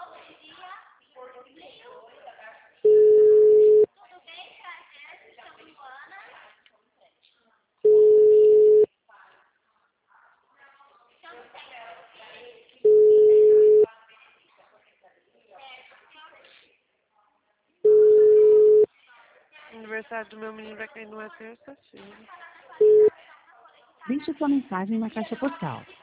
O aniversário do meu menino vai cair numa terça-feira. Deixe sua mensagem na caixa postal.